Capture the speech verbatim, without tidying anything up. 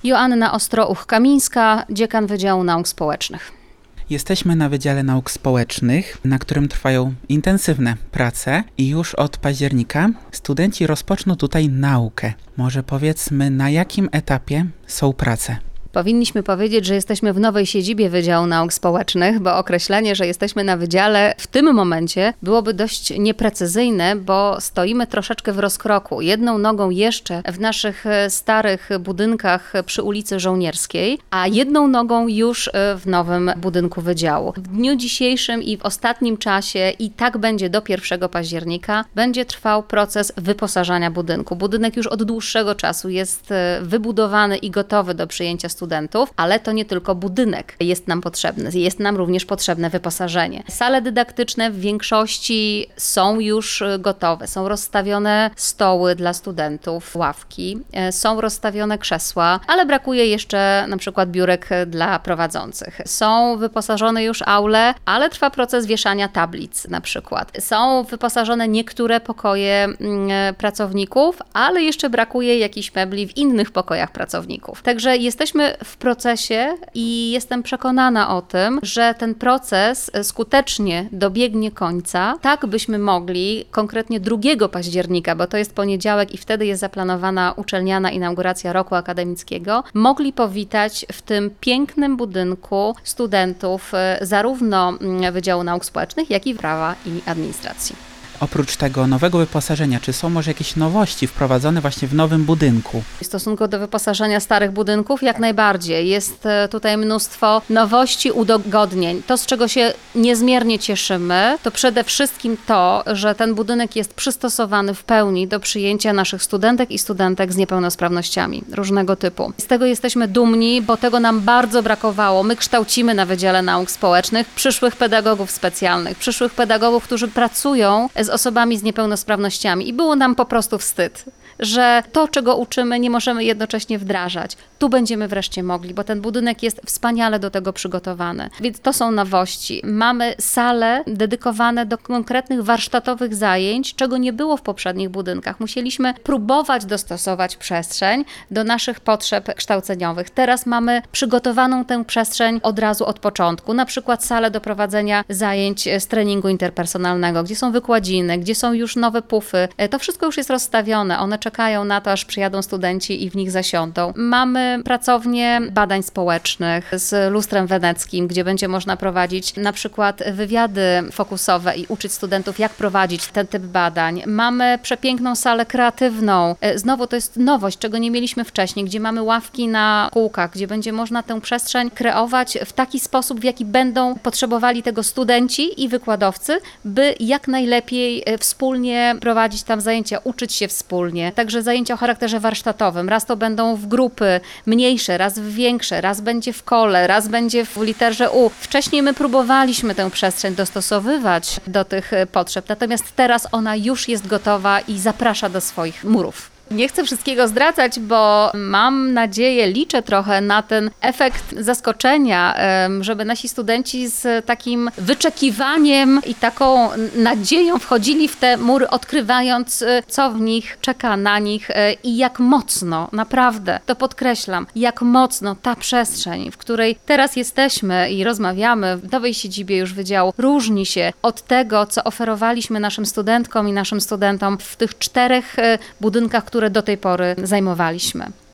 Joanna Ostrouch-Kamińska, dziekan Wydziału Nauk Społecznych. Jesteśmy na Wydziale Nauk Społecznych, na którym trwają intensywne prace i już od października studenci rozpoczną tutaj naukę. Może powiedzmy, na jakim etapie są prace? Powinniśmy powiedzieć, że jesteśmy w nowej siedzibie Wydziału Nauk Społecznych, bo określenie, że jesteśmy na wydziale w tym momencie byłoby dość nieprecyzyjne, bo stoimy troszeczkę w rozkroku. Jedną nogą jeszcze w naszych starych budynkach przy ulicy Żołnierskiej, a jedną nogą już w nowym budynku wydziału. W dniu dzisiejszym i w ostatnim czasie, i tak będzie do pierwszego października, będzie trwał proces wyposażania budynku. Budynek już od dłuższego czasu jest wybudowany i gotowy do przyjęcia studentów. studentów, ale to nie tylko budynek jest nam potrzebny, jest nam również potrzebne wyposażenie. Sale dydaktyczne w większości są już gotowe, są rozstawione stoły dla studentów, ławki, są rozstawione krzesła, ale brakuje jeszcze na przykład biurek dla prowadzących. Są wyposażone już aule, ale trwa proces wieszania tablic na przykład. Są wyposażone niektóre pokoje pracowników, ale jeszcze brakuje jakichś mebli w innych pokojach pracowników. Także jesteśmy w procesie i jestem przekonana o tym, że ten proces skutecznie dobiegnie końca, tak byśmy mogli konkretnie drugiego października, bo to jest poniedziałek i wtedy jest zaplanowana uczelniana inauguracja roku akademickiego, mogli powitać w tym pięknym budynku studentów zarówno Wydziału Nauk Społecznych, jak i Prawa i Administracji. Oprócz tego nowego wyposażenia, czy są może jakieś nowości wprowadzone właśnie w nowym budynku? W stosunku do wyposażenia starych budynków jak najbardziej. Jest tutaj mnóstwo nowości, udogodnień. To, z czego się niezmiernie cieszymy, to przede wszystkim to, że ten budynek jest przystosowany w pełni do przyjęcia naszych studentek i studentek z niepełnosprawnościami różnego typu. Z tego jesteśmy dumni, bo tego nam bardzo brakowało. My kształcimy na Wydziale Nauk Społecznych przyszłych pedagogów specjalnych, przyszłych pedagogów, którzy pracują z osobami z niepełnosprawnościami i było nam po prostu wstyd, że to, czego uczymy, nie możemy jednocześnie wdrażać. Tu będziemy wreszcie mogli, bo ten budynek jest wspaniale do tego przygotowany. Więc to są nowości. Mamy sale dedykowane do konkretnych warsztatowych zajęć, czego nie było w poprzednich budynkach. Musieliśmy próbować dostosować przestrzeń do naszych potrzeb kształceniowych. Teraz mamy przygotowaną tę przestrzeń od razu od początku. Na przykład salę do prowadzenia zajęć z treningu interpersonalnego, gdzie są wykładziny, gdzie są już nowe pufy. To wszystko już jest rozstawione. One czekają na to, aż przyjadą studenci i w nich zasiądą. Mamy pracownię badań społecznych z lustrem weneckim, gdzie będzie można prowadzić na przykład wywiady fokusowe i uczyć studentów, jak prowadzić ten typ badań. Mamy przepiękną salę kreatywną. Znowu to jest nowość, czego nie mieliśmy wcześniej, gdzie mamy ławki na kółkach, gdzie będzie można tę przestrzeń kreować w taki sposób, w jaki będą potrzebowali tego studenci i wykładowcy, by jak najlepiej wspólnie prowadzić tam zajęcia, uczyć się wspólnie. Także zajęcia o charakterze warsztatowym. Raz to będą w grupy mniejsze, raz w większe, raz będzie w kole, raz będzie w literze U. Wcześniej my próbowaliśmy tę przestrzeń dostosowywać do tych potrzeb, natomiast teraz ona już jest gotowa i zaprasza do swoich murów. Nie chcę wszystkiego zdradzać, bo mam nadzieję, liczę trochę na ten efekt zaskoczenia, żeby nasi studenci z takim wyczekiwaniem i taką nadzieją wchodzili w te mury, odkrywając, co w nich czeka na nich i jak mocno, naprawdę, to podkreślam, jak mocno ta przestrzeń, w której teraz jesteśmy i rozmawiamy w nowej siedzibie już wydziału, różni się od tego, co oferowaliśmy naszym studentkom i naszym studentom w tych czterech budynkach, które do tej pory zajmowaliśmy.